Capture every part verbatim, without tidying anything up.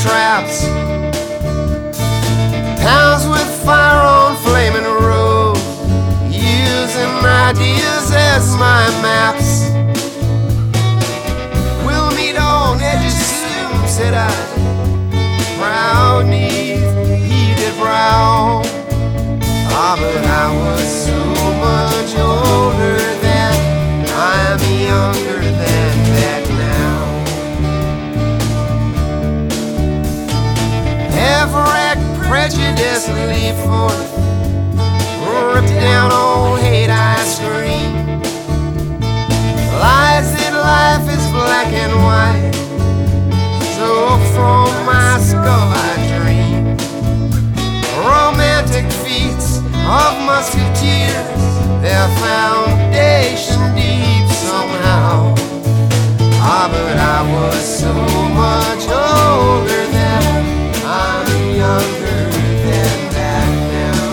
traps, pounds with fire on flaming road, using ideas as my maps. We'll meet on edges soon, said I, proud neath heated brow. Ah, but I was so much older then, I'm younger than that now. Everett prejudice leap forth, ripped down old hate I scream. Lies that life is black and white, so from my skull I dream. Romantic feats of musketeers, their foundation deep somehow. Ah, but I was so much older then, I'm younger than that now.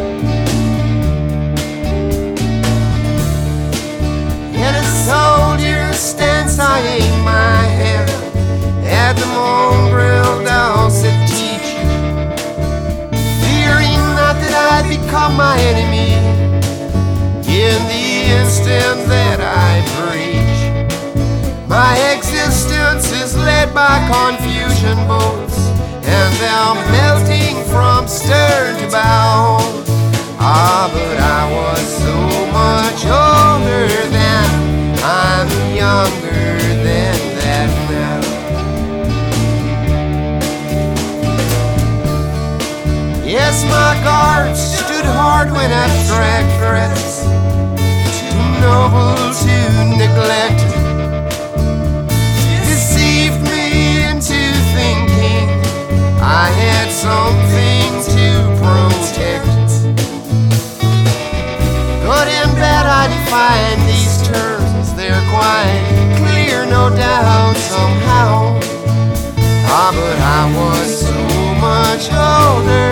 In a soldier's stance I aim my hand at the mongrel dogs that teach you, fearing not that I'd become my enemy in the instant that I preach. My existence is led by confusion boats, and they're melting from stern to bow. Ah, but I was so much older then, I'm younger than that now. Yes, my guard stood hard when abstract threats, too noble to neglect, deceived me into thinking I had something to protect. Good and bad I define these terms, they're quite clear, no doubt, somehow. Ah, but I was so much older